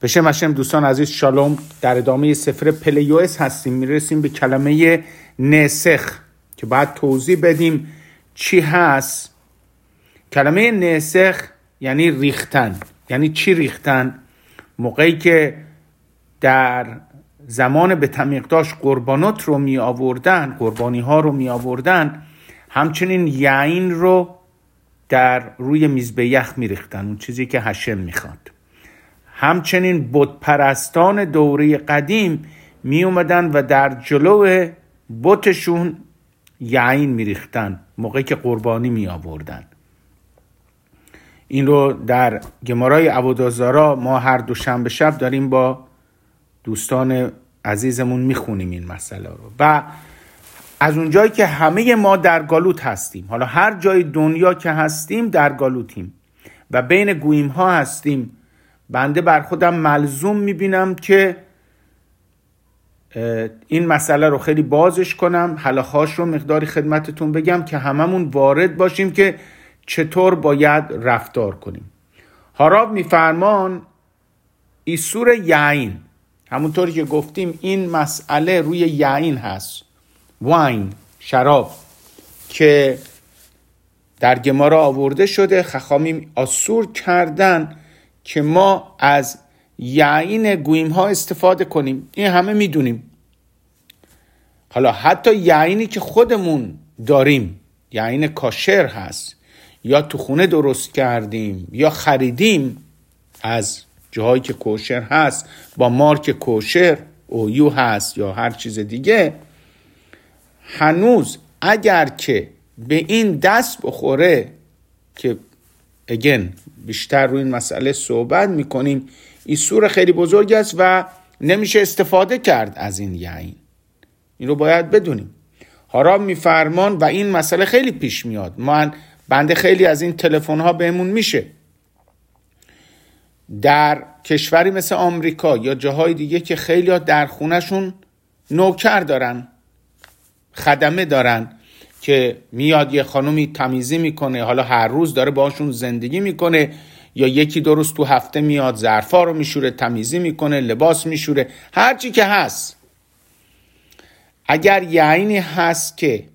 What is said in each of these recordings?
بشم هشم دوستان عزیز شالوم. در ادامه سفر پلیوس هستیم، میرسیم به کلمه نسخ که باید توضیح بدیم چی هست. کلمه نسخ یعنی ریختن. یعنی چی ریختن؟ موقعی که در زمان به تمیقداش قربانات رو می آوردن، قربانی ها رو می آوردن، همچنین یعین رو در روی میزبیخ می ریختن، اون چیزی که هشم می خواد. همچنین بت پرستان دوره قدیم می اومدن و در جلو بتشون یعین می ریختن موقعی که قربانی می آوردن. این رو در گمارای عبودازارا ما هر دوشنبه شب داریم با دوستان عزیزمون میخونیم این مسئله رو. و از اونجایی که همه ما در گالوت هستیم، حالا هر جای دنیا که هستیم در گالوتیم و بین گویم ها هستیم، بنده بر خودم ملزوم میبینم که این مسئله رو خیلی بازش کنم، حلاخاش رو مقداری خدمتتون بگم که هممون وارد باشیم که چطور باید رفتار کنیم. هاراب میفرمان ایسور یعین، همونطوری که گفتیم این مسئله روی یعین هست، واین، شراب که در گمارا آورده شده. خخامیم آسور کردن که ما از یعین گویم ها استفاده کنیم، این همه میدونیم. حالا حتی یعینی که خودمون داریم، یعین کاشر هست یا تو خونه درست کردیم یا خریدیم از جاهایی که کوشر هست با مارک کوشر اویو هست یا هر چیز دیگه، هنوز اگر که به این دست بخوره که اگین بیشتر روی این مسئله صحبت میکنیم، این سور خیلی بزرگ است و نمیشه استفاده کرد از این یعین. این رو باید بدونیم. هاراب میفرمان و این مسئله خیلی پیش میاد. بنده خیلی از این تلفن ها بهمون میشه در کشوری مثل آمریکا یا جاهای دیگه که خیلی ها در خونهشون نوکر دارن، خدمه دارن که میاد یه خانومی تمیزی میکنه، حالا هر روز داره باشون زندگی میکنه یا یکی دو روز تو هفته میاد ظرفا رو میشوره، تمیزی میکنه، لباس میشوره، هر چی که هست. اگر یعینی هست که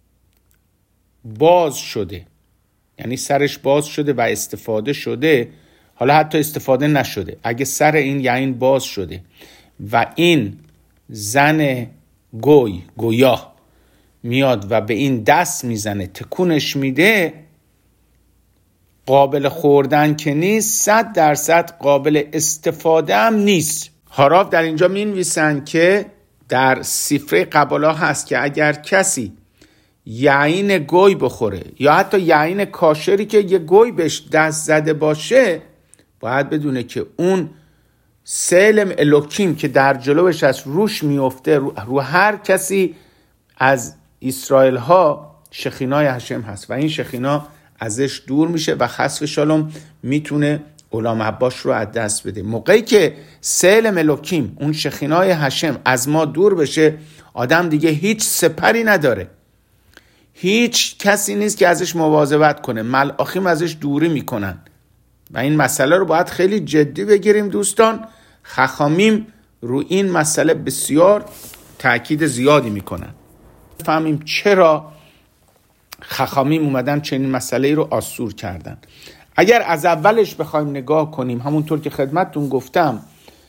باز شده، یعنی سرش باز شده و استفاده شده، حالا حتی استفاده نشده، اگه سر این یعین باز شده و این زن گویا میاد و به این دست میزنه، تکونش میده، قابل خوردن که نیست، 100% قابل استفاده هم نیست. هاراب در اینجا مینویسن که در سفره قبالا هست که اگر کسی یعین گوی بخوره یا حتی یعین کاشری که یه گوی بهش دست زده باشه، باید بدونه که اون سلم الوکیم که در جلوش از روش میفته، رو هر کسی از اسرائیل ها شخینای هشم هست و این شخینا ازش دور میشه و خسف شالوم میتونه غلام عباس رو از دست بده. موقعی که سلم الوکیم، اون شخینای هشم از ما دور بشه، آدم دیگه هیچ سپری نداره، هیچ کسی نیست که ازش مواظبت کنه، ملاخیم ازش دوری میکنن و این مسئله رو باید خیلی جدی بگیریم دوستان. خخامیم رو این مسئله بسیار تأکید زیادی میکنن. فهمیم چرا خخامیم اومدن چنین مسئله رو آسور کردن. اگر از اولش بخوایم نگاه کنیم، همونطور که خدمتتون گفتم،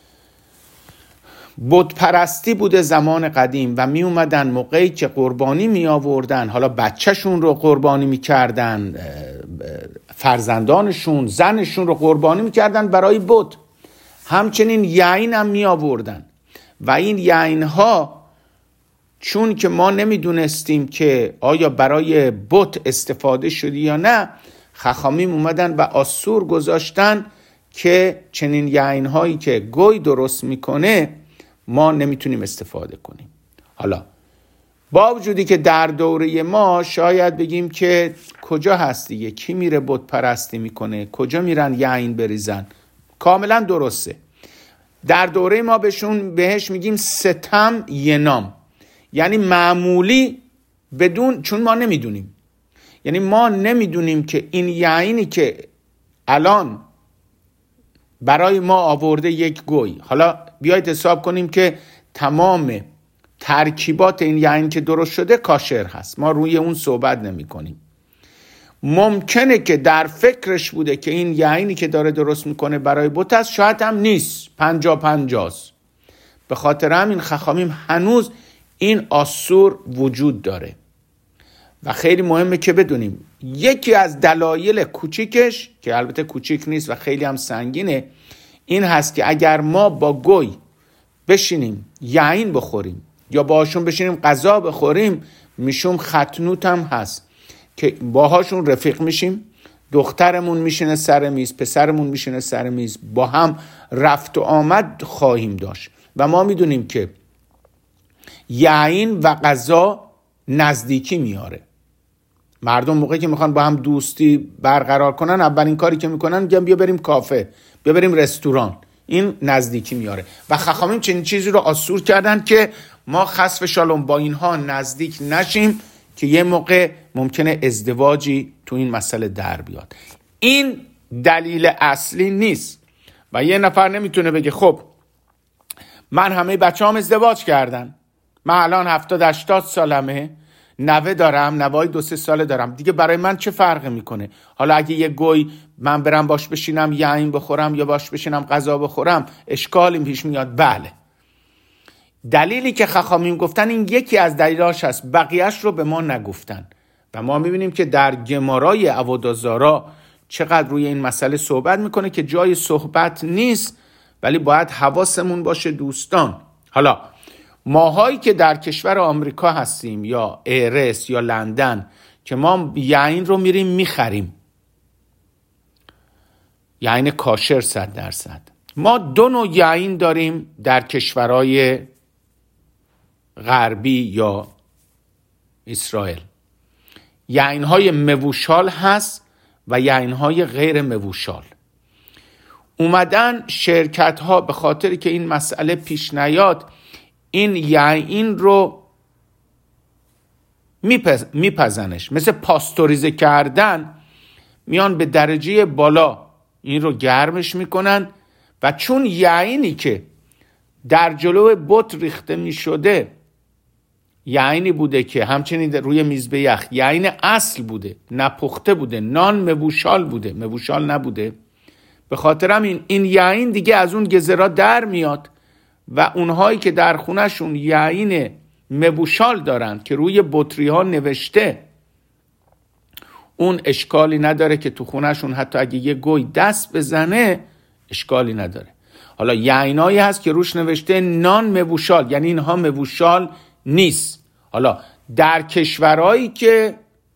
بت پرستی بوده زمان قدیم و می اومدن موقعی که قربانی می آوردن، حالا بچهشون رو قربانی می کردن، فرزندانشون، زنشون رو قربانی می کردن برای بت. همچنین یعین هم می آوردن و این یعین ها چون که ما نمیدونستیم که آیا برای بت استفاده شده یا نه، خخامیم اومدن و آسور گذاشتن که چنین یعین هایی که گوی درست میکنه ما نمیتونیم استفاده کنیم. حالا با وجودی که در دوره ما شاید بگیم که کجا هست دیگه، کی میره بت پرستی میکنه، کجا میرن یعین بریزن، کاملا درسته. در دوره ما بهش میگیم ستم ینام، یعنی معمولی، بدون، چون ما نمیدونیم، یعنی ما نمیدونیم که این یعینی که الان برای ما آورده یک گوی. حالا بیایید حساب کنیم که تمام ترکیبات این یعین که درست شده کاشر هست، ما روی اون صحبت نمی کنیم. ممکنه که در فکرش بوده که این یعینی که داره درست میکنه برای بت است، شاید هم نیست، 50-50. به خاطر همین خخامیم هنوز این آسور وجود داره و خیلی مهمه که بدونیم یکی از دلایل کوچیکش که البته کوچیک نیست و خیلی هم سنگینه این هست که اگر ما با گوی بشینیم یعین بخوریم یا باهاشون بشینیم غذا بخوریم، میشوم ختنوت هم هست که باهاشون رفیق میشیم، دخترمون میشینه سر میز، پسرمون میشینه سر میز، با هم رفت و آمد خواهیم داشت و ما میدونیم که یعین و غذا نزدیکی میاره. مردم موقعی که میخوان با هم دوستی برقرار کنن اولین کاری که میکنن میگن بیا بریم کافه، بیا بریم رستوران. این نزدیکی میاره و خخامیم چنین چیزی رو آسور کردن که ما خسف شالوم با اینها نزدیک نشیم که یه موقع ممکنه ازدواجی تو این مسئله در بیاد. این دلیل اصلی نیست و یه نفر نمیتونه بگه خب من همه بچه‌هام ازدواج کردن، من الان 70-80 سالمه، نوه دارم، نوه‌ای 2-3 ساله دارم، دیگه برای من چه فرقی میکنه؟ حالا اگه یه گوی من برم باش بشینم یعین بخورم یا باش بشینم غذا بخورم اشکالی پیش میاد؟ بله. دلیلی که خخامیم گفتن این یکی از دلیلاش هست، بقیهش رو به ما نگفتن و ما میبینیم که در گمارای عوادازارا چقدر روی این مسئله صحبت میکنه که جای صحبت نیست، ولی باید حواسمون باشه دوستان. حالا ماهایی که در کشور آمریکا هستیم یا ایرس یا لندن که ما یعین رو میریم میخریم، یعین کاشر 100%. ما 2 نوع یعین داریم در کشورهای غربی یا اسرائیل. یعین‌های موشال هست و یعین‌های غیر موشال. اومدن شرکت‌ها به خاطر که این مسئله پیش نیاد این یعین رو میپزنش، مثل پاستوریزه کردن، میان به درجه بالا این رو گرمش میکنن و چون یعینی که در جلو بت ریخته میشده یعینی بوده که همچنین روی میز به یخ یعین اصل بوده، نپخته بوده، نان موشال بوده، موشال نبوده، به خاطر همین این یعین دیگه از اون گزرا در میاد و اونهایی که در خونهشون یعین موشال دارن که روی بطری ها نوشته، اون اشکالی نداره که تو خونهشون حتی اگه یه گوی دست بزنه اشکالی نداره. حالا یعینایی هست که روش نوشته نان موشال، یعنی اینها موشال نیست. حالا در کشورهایی که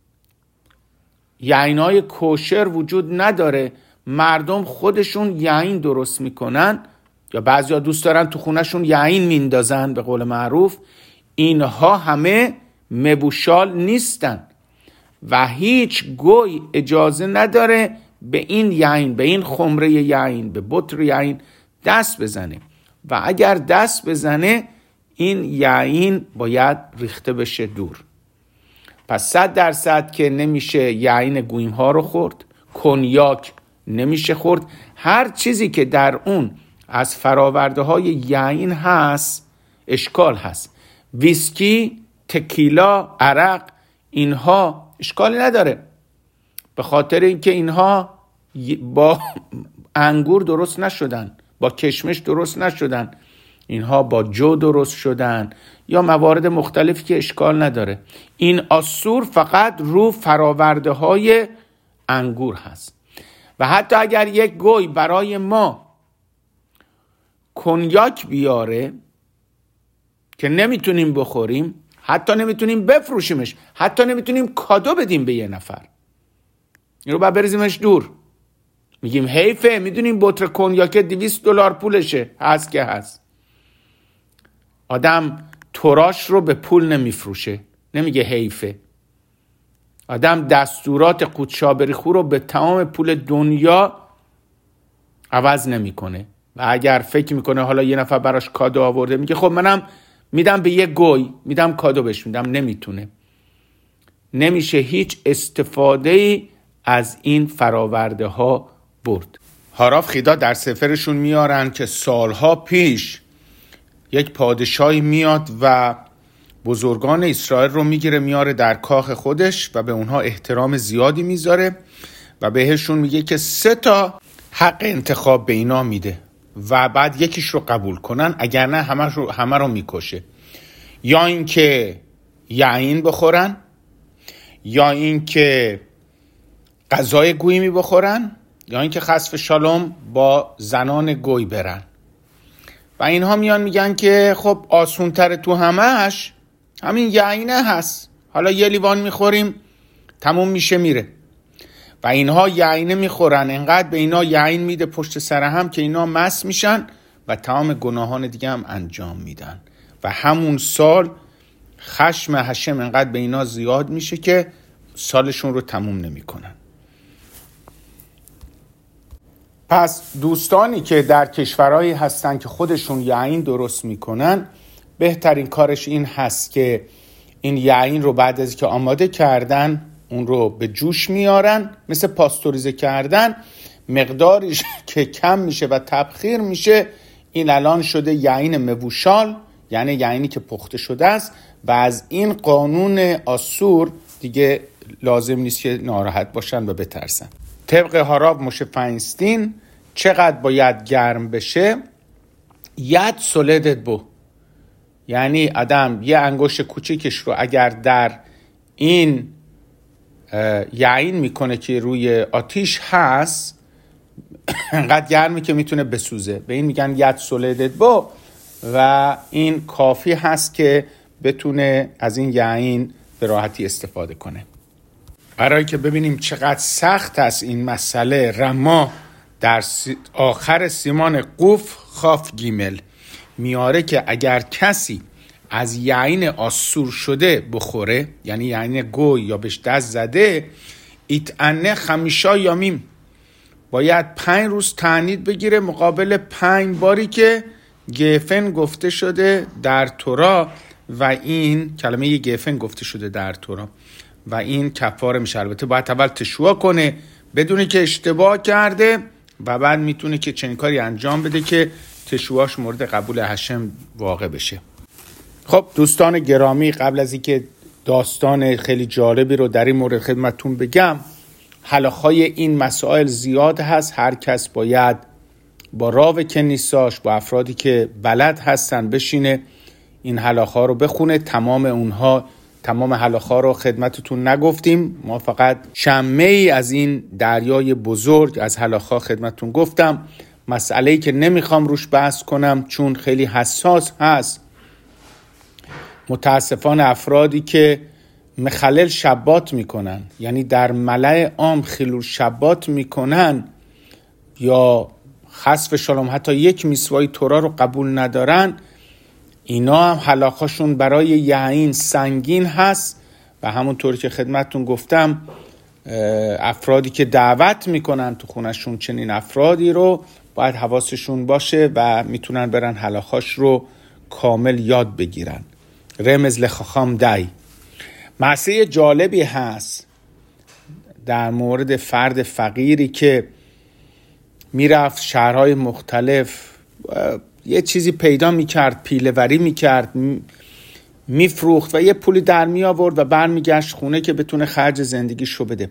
یعینای کوشر وجود نداره، مردم خودشون یعین درست میکنن یا بعضیا دوست دارن تو خونهشون یعین میندازن به قول معروف، اینها همه موشال نیستن و هیچ گوی اجازه نداره به این یعین، به این خمره یعین، به بطر یعین دست بزنه و اگر دست بزنه این یعین باید ریخته بشه دور. پس 100% که نمیشه یعین گویم ها رو خورد، کنیاک نمیشه خورد، هر چیزی که در اون از فراورده های یعین هست اشکال هست. ویسکی، تکیلا، عرق، اینها اشکالی نداره به خاطر اینکه اینها با انگور درست نشدن، با کشمش درست نشدن، اینها با جو درست شدن یا موارد مختلفی که اشکال نداره. این آسور فقط رو فراورده های انگور هست و حتی اگر یک گوی برای ما کنیاک بیاره که نمیتونیم بخوریم، حتی نمیتونیم بفروشیمش، حتی نمیتونیم کادو بدیم به یه نفر، این رو باید بریزیمش دور. میگیم حیفه، میدونیم بطر کنیاک $200 پولشه، هست که هست. آدم تراش رو به پول نمیفروشه، نمیگه حیفه. آدم دستورات قوتشابریخو رو به تمام پول دنیا عوض نمیکنه و اگر فکر میکنه حالا یه نفر براش کادو آورده، میگه خب منم میدم به یه گوی، میدم کادو بهش میدم. نمیتونه، نمیشه هیچ استفاده از این فراورده ها برد. هاراف خیدا در سفرشون میارن که سالها پیش یک پادشاهی میاد و بزرگان اسرائیل رو میگیره میاره در کاخ خودش و به اونها احترام زیادی میذاره و بهشون میگه که 3 حق انتخاب به اینا میده و بعد یکیش رو قبول کنن، اگر نه همه رو میکشه. یا اینکه یعین بخورن، یا اینکه غذای گویمی بخورن، یا اینکه خسف شالوم با زنان گوی برن. و اینها میان میگن که خب آسونتر تو همش همین یعینه هست، حالا یه لیوان میخوریم تموم میشه میره. و اینها یعینه میخورن، انقدر به اینا یعین میده پشت سر هم که اینا مست میشن و تمام گناهان دیگه هم انجام میدن. و همون سال خشم هشم انقدر به اینا زیاد میشه که سالشون رو تموم نمیکنن. پس دوستانی که در کشورهایی هستن که خودشون یعین درست میکنن، بهترین کارش این هست که این یعین رو بعد از که آماده کردن اون رو به جوش میارن، مثل پاستوریزه کردن، مقدارش که کم میشه و تبخیر میشه. این الان شده یعین مبوشال، یعنی یعینی که پخته شده است و از این قانون آسور دیگه لازم نیست که ناراحت باشن و بترسن. طبق هاراو موشه فاینستین چقدر باید گرم بشه؟ 1 سولدت بو، یعنی آدم یه انگشت کوچیکش رو اگر در این یعین میکنه که روی آتیش هست انقدر گرمی که میتونه بسوزه، به این میگن 1 سولدت بو و این کافی هست که بتونه از این یعین به راحتی استفاده کنه. برای که ببینیم چقدر سخت است این مسئله، رما در آخر سیمان قوف خاف گیمل میاره که اگر کسی از یعین آسور شده بخوره، یعنی یعین گوی یا بهش دست زده، ایتعنه 5 یامیم، باید 5 روز تعنید بگیره مقابل 5 باری که گفن گفته شده در تورا و این کلمه گفن گفته شده در تورا و این کفاره میشه. البته باید اول تشویع کنه بدونه که اشتباه کرده و بعد میتونه که چنین کاری انجام بده که تشویعش مورد قبول هشم واقع بشه. خب دوستان گرامی، قبل از اینکه داستان خیلی جالبی رو در این مورد خدمتتون بگم، حلقه‌های این مسائل زیاد هست. هر کس باید با راو کنیساش، با افرادی که بلد هستن بشینه این حلقه‌ها رو بخونه. تمام حلقه‌ها رو خدمتتون نگفتیم، ما فقط شمعی از این دریای بزرگ از حلقه‌ها خدمتتون گفتم. مسئله‌ای که نمیخوام روش بحث کنم چون خیلی حساس هست، متاسفانه افرادی که مخلل شبات میکنن، یعنی در ملأ عام خلول شبات میکنن یا خسف شالوم حتی یک میسوای تورا رو قبول ندارن، اینا هم حلاقاشون برای یعین سنگین هست و همونطوری که خدمتتون گفتم افرادی که دعوت میکنن تو خونشون چنین افرادی رو باید حواسشون باشه و میتونن برن حلاقاش رو کامل یاد بگیرن. رمز لخاخام دای. مسئله جالبی هست در مورد فرد فقیری که میرفت شهرهای مختلف یه چیزی پیدا میکرد، پیله‌وری میکرد، میفروخت و یه پولی در می آورد و برمیگشت خونه که بتونه خرج زندگیشو بده.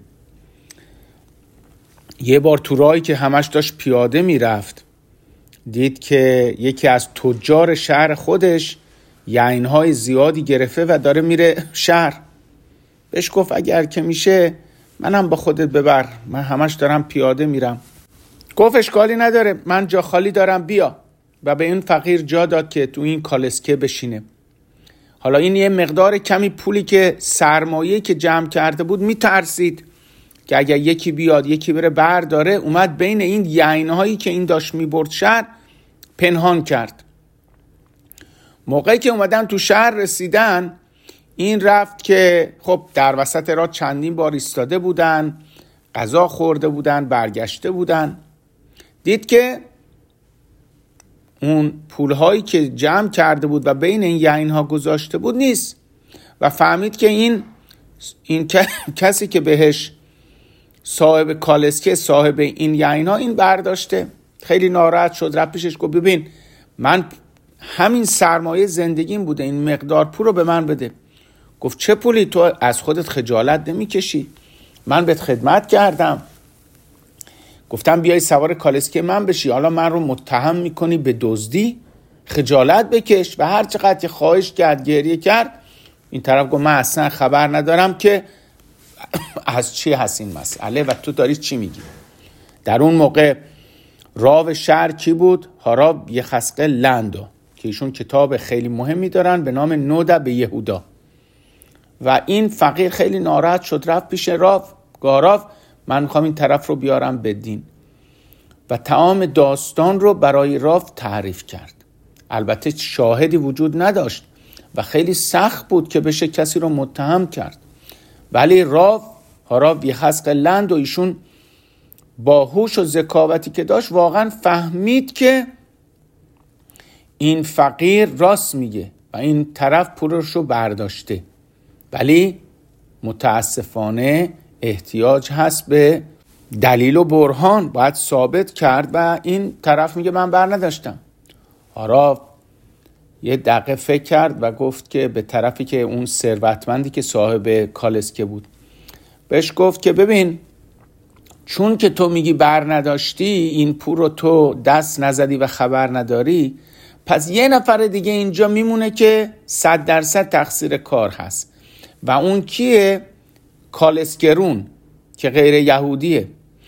یه بار تو راهی که همش داشت پیاده میرفت دید که یکی از تجار شهر خودش یعین‌های زیادی گرفته و داره میره شهر. بهش گفت اگر که میشه منم با خودت ببر، من همش دارم پیاده میرم. گفت اشکالی نداره، من جا خالی دارم، بیا. و به این فقیر جا داد که تو این کالسکه بشینه. حالا این یه مقدار کمی پولی که سرمایه‌ای که جمع کرده بود میترسید که اگر یکی بیاد یکی بره برداره، اومد بین این یعین‌هایی که این داشت میبرد شهر پنهان کرد. موقعی که اومدن تو شهر رسیدن، این رفت که خب در وسط راه چندین بار ایستاده بودن، غذا خورده بودن، برگشته بودن، دید که اون پولهایی که جمع کرده بود و بین این یعین‌ها گذاشته بود نیست و فهمید که این کسی که بهش صاحب کالسکه، صاحب این یعینا، این برداشته خیلی ناراحت شد، رفت پیشش گفت ببین من همین سرمایه زندگیم بوده، این مقدار پول رو به من بده. گفت چه پولی؟ تو از خودت خجالت نمیکشی؟ من بهت خدمت کردم، گفتم بیای سوار کالسکه من بشی، حالا من رو متهم میکنی به دزدی؟ خجالت بکش. و هر چقدر که خواهش کرد، گریه کرد، این طرف گفت من اصلا خبر ندارم که از چی هست این مسئله و تو داری چی میگی. در اون موقع راو شهر کی بود؟ هاراب یخسقل لندو که ایشون کتاب خیلی مهمی دارن به نام نودا به یهودا. و این فقیر خیلی ناراحت شد، رفت پیش راو، گاراو من میخوام این طرف رو بیارم به دین و تمام داستان رو برای راو تعریف کرد. البته شاهدی وجود نداشت و خیلی سخت بود که بشه کسی رو متهم کرد، ولی هاراب یخسقل لندو ایشون با هوش و ذکاوتی که داشت واقعا فهمید که این فقیر راست میگه و این طرف پولش رو برداشته، ولی متاسفانه احتیاج هست به دلیل و برهان، باید ثابت کرد و این طرف میگه من بر نداشتم. هاراب یه دقیقه فکر کرد و گفت که به طرفی که اون ثروتمندی که صاحب کالسکه بود بهش گفت که ببین چون که تو میگی بر نداشتی، این پول رو تو دست نزدی و خبر نداری، پس یه نفر دیگه اینجا میمونه که 100% تقصیر کار هست و اون کیه؟ کالسکرون که غیر یهودیه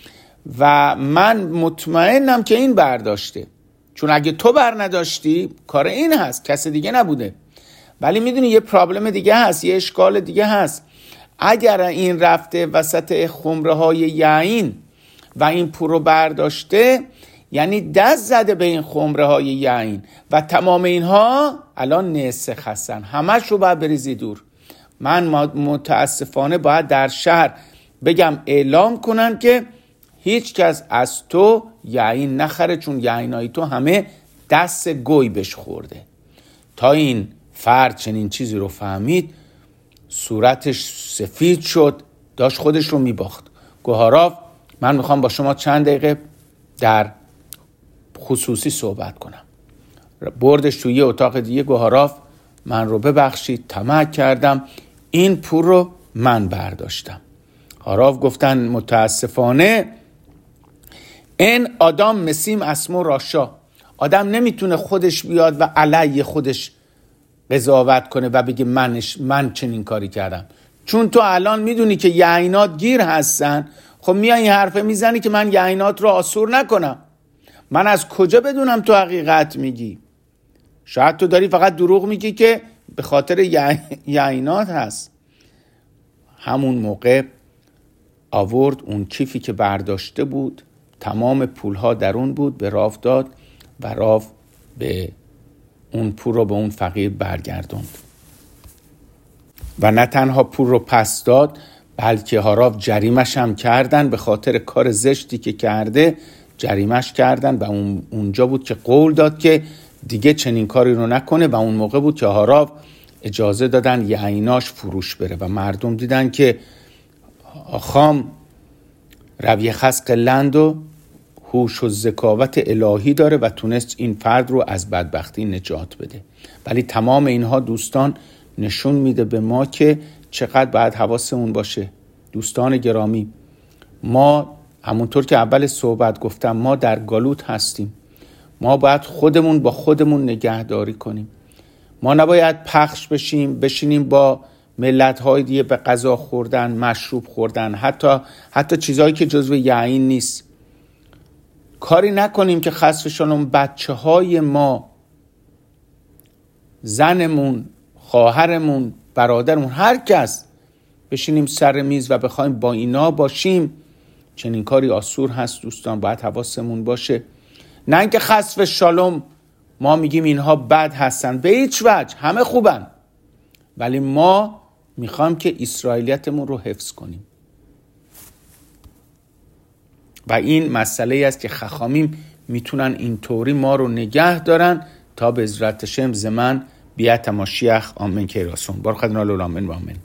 و من مطمئنم که این برداشته، چون اگه تو بر نداشتی کار این هست، کس دیگه نبوده. ولی میدونی یه پرابلم دیگه هست، یه اشکال دیگه هست. اگر این رفته وسط خمره های یعین و این پول رو برداشته، یعنی دست زده به این خمره های یعین و تمام اینها الان نسخ هستن، همش رو باید بریزی دور. من متاسفانه باید در شهر بگم اعلام کنن که هیچ کس از تو یعین نخره، چون یعینای تو همه دست گوی بهش خورده. تا این فرد چنین چیزی رو فهمید، صورتش سفید شد، داشت خودش رو میباخت. گوهراف من میخوام با شما چند دقیقه در خصوصی صحبت کنم. بردش توی اتاق دیگه، گوهراف من رو ببخشید، طمع کردم، این پول رو من برداشتم. هاراف گفتن متاسفانه این آدم مسیم اسمو راشا، آدم نمیتونه خودش بیاد و علیه خودش قضاوت کنه و بگه من چنین کاری کردم، چون تو الان میدونی که یعینات گیر هستن. خب میای این حرفه میزنی که من یعینات رو آسور نکنم. من از کجا بدونم تو حقیقت میگی؟ شاید تو داری فقط دروغ میگی که به خاطر یعینات هست. همون موقع آورد اون کیفی که برداشته بود، تمام پولها در اون بود، به راو داد و راو به اون پول رو به اون فقیر برگردوند و نه تنها پول رو پس داد، بلکه هاراف جریمش هم کردن. به خاطر کار زشتی که کرده جریمش کردن و اونجا بود که قول داد که دیگه چنین کاری رو نکنه و اون موقع بود که هاراف اجازه دادن یعیناش فروش بره و مردم دیدن که خام راو یخسقل لندو هوش و ذکاوت الهی داره و تونست این فرد رو از بدبختی نجات بده. ولی تمام اینها دوستان نشون میده به ما که چقدر باید حواسمون باشه. دوستان گرامی، ما همونطور که اول صحبت گفتم، ما در گالوت هستیم. ما باید خودمون با خودمون نگهداری کنیم. ما نباید پخش بشینیم با ملت‌های دیگه به غذا خوردن، مشروب خوردن، حتی چیزایی که جزو یعین نیست. کاری نکنیم که خسفشان بچه‌های ما، زنمون، خواهرمون، برادرمون، هر کس بشینیم سر میز و بخوایم با اینا باشیم. چنین کاری آسور هست دوستان، باید حواسمون باشه. نه اینکه خسف شالوم ما میگیم اینها بد هستن، به هیچ وجه، همه خوبن، ولی ما میخوایم که اسرائیلیتمون رو حفظ کنیم و این مسئله است که خخامیم میتونن اینطوری ما رو نگه دارن تا به عزرت شم زمان بیعت ماشیخ. آمین که راسون بارخدنا لول آمین و آمین.